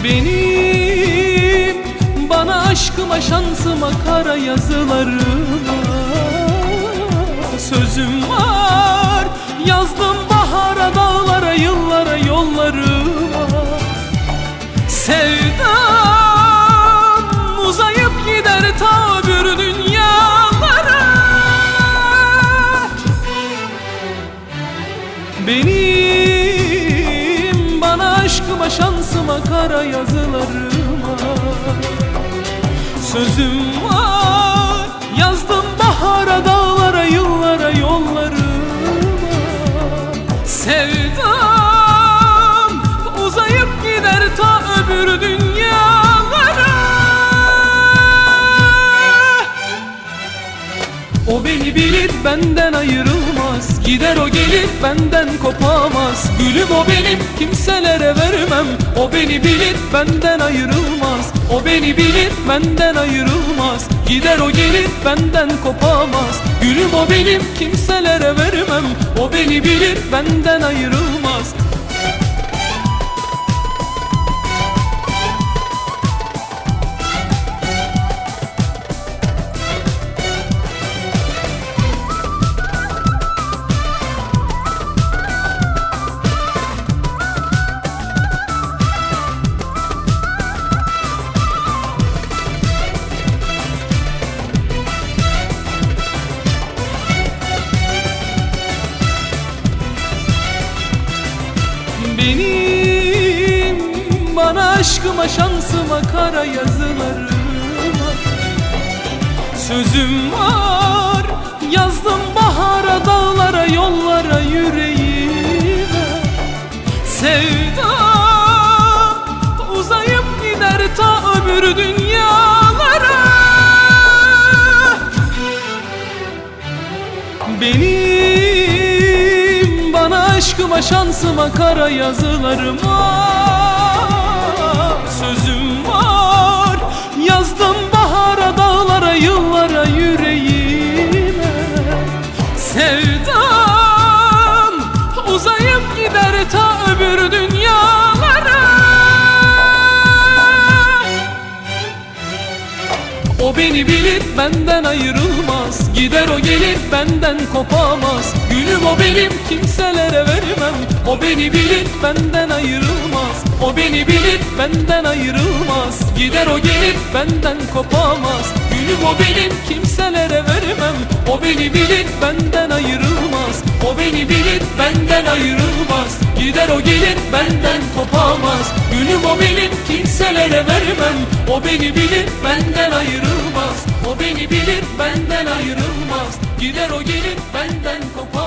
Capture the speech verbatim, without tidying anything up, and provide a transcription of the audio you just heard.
Benim bana aşkıma şansıma kara yazılarıma sözüm var. Yazdım bahara dağlara yıllara yollarıma. Sevdam uzayıp gider ta öbür dünyalara. Benim bana aşkıma şansıma kara yazılarıma sözüm var. Yazdım bahara dağlara yıllara yollarıma. Sevdam uzayıp gider ta öbür dünyalara. O beni bilir benden ayrılmaz. Gider o gelir benden kopamaz. Gülüm o benim kimselere vermem. O beni bilir benden ayrılmaz. O beni bilir benden ayrılmaz. Gider o gelir benden kopamaz. Gülüm o benim kimselere vermem. O beni bilir benden ayrılmaz. Benim bana aşkıma şansıma kara yazılarıma sözüm var. Yazdım bahara dağlara yollara yüreğime. Sevdam uzayıp gider ta öbür dünyalara. Benim bana aşkıma şansıma kara yazılarıma sözüm var. Yazdım bahara dağlara yıllara yüreğime. Sevdam uzayıp gider ta öbür dünyalara. O beni bilir benden ayrılmaz. Gider o gelir benden kopamaz. Gülüm o benim kimselere vermem. O beni bilir benden ayrılmaz. O beni bilir benden ayrılmaz. Gider o gelir benden kopamaz. Gülüm o benim kimselere vermem. O beni bilir benden ayrılmaz. O beni bilir benden ayrılmaz. Gider o gelir benden kopamaz. Gülüm o benim kimselere vermem. O beni bilir benden ayrılmaz. O beni bilir benden ayrılmaz. Gider o gelir benden kopamaz.